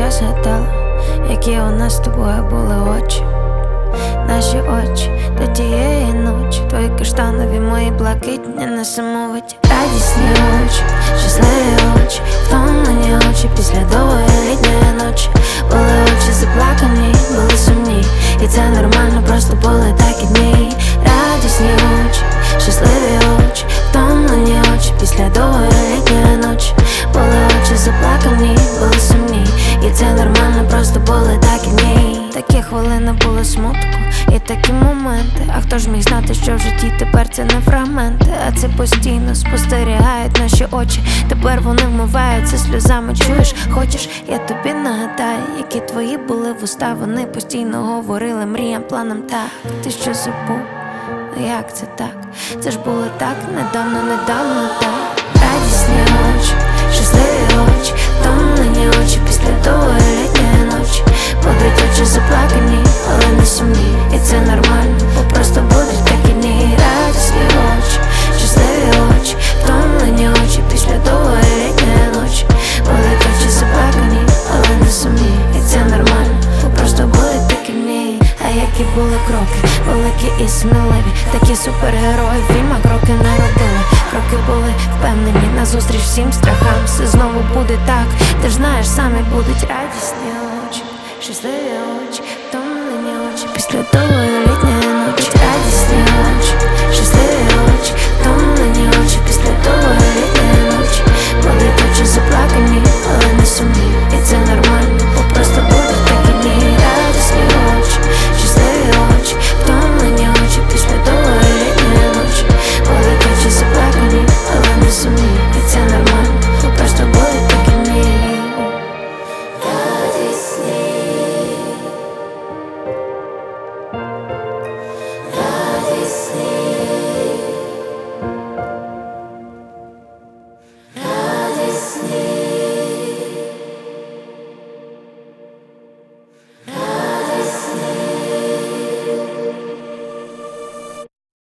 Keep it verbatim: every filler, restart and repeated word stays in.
я згадала, які у нас з тобою були очі, наші очі до тієї ночі, твої каштанові, мої блакитні, несамовиті, радісні очі, щасливі очі, втомлені очі після довгої літньої ночі. Були очі заплакані, були сумні, і це нормально, просто були такі дні. Радісні очі, щасливі очі, втомлені очі після довгої літньої ночі. Були очі заплакані, були сумні, і це нормально, просто були такі дні. Такі хвилини було смутку і такі моменти. А хто ж міг знати, що в житті тепер це не фрагменти, а це постійно спостерігають наші очі. Тепер вони вмиваються сльозами, чуєш, хочеш, я тобі нагадаю, які твої були вуста. Вони постійно говорили мріям, планам так. Ти що забув? Як це так? Це ж було так недавно, недавно так. Радісні очі, щасливі очі, втомлені очі після довгої літньої ночі. Будуть очі заплакані, але не сумні, і це нормально, бо просто будуть такі дні. Радісні очі, щасливі очі, втомлені очі після довгої літньої ночі. Будуть очі заплакані, але не сумні, і це нормально, бо просто будуть такі дні. А які були кроки, великі і сміливі, такі супергерої в фільмах кроки не робили. Кроки були впевнені, назустріч всім страхам. Все знову буде так, ти ж знаєш, самі будуть радісні очі, щасливі очі, втомлені очі після довгої літньої